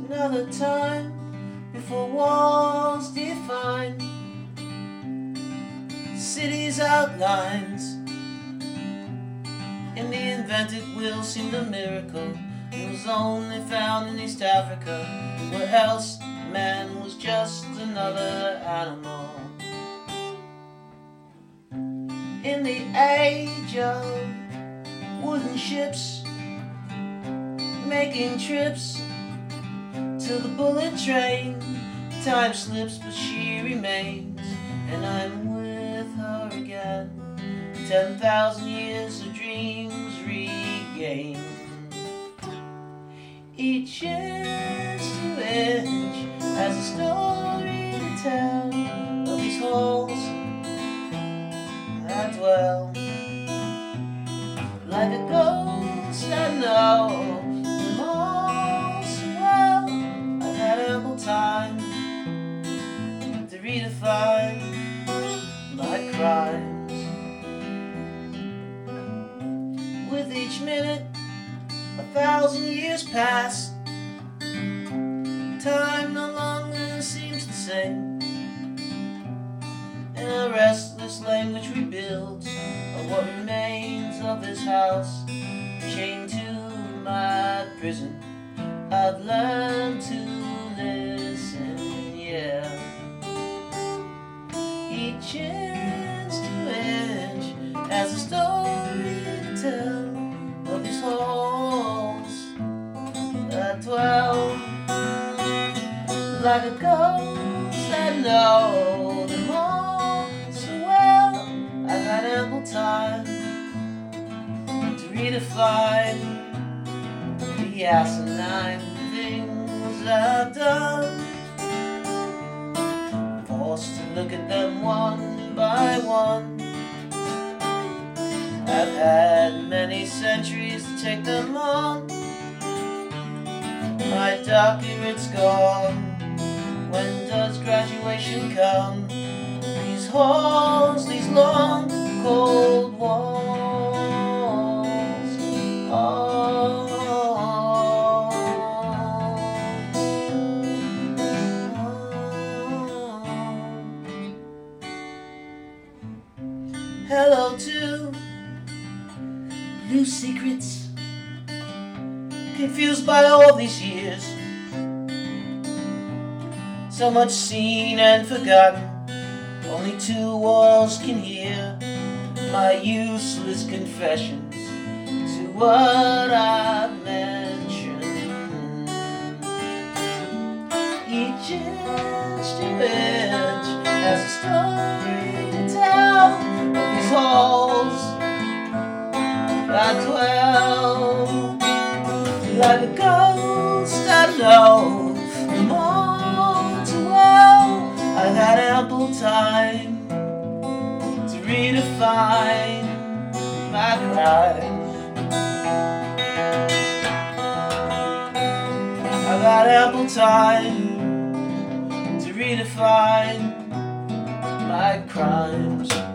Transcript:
another time before walls define cities' outlines. In the invented wheel seemed a miracle. It was only found in East Africa, where else man was just another animal. In the age of wooden ships, making trips to the bullet train, time slips but she remains, and I'm with her again. 10,000 years of dreams regained. Each inch to inch has a story to tell of these halls I dwell. Like a ghost I know them all so well. I've had ample time to redefine my crimes. With each minute 1,000 years pass. Time no longer seems the same. In a restless language rebuilds of what remains of this house, chained to my prison, I've learned to listen, yeah. Each inch to inch has a story to tell of these halls that dwell. Like a ghost I know them all so well. I've had ample time to redefine the asinine things I've done. Forced to look at them one by one. I've had many centuries to take them on. My doctorate's gone. When does graduation come? These halls, these long, cold walls. Hello to new secrets, confused by all these years. So much seen and forgotten, only two walls can hear my useless confessions to what I've mentioned. Each inch to inch has a story to tell of these halls I dwell. Like a ghost I know them all too well. I've had ample time to redefine my crimes. I've had ample time to redefine my crimes.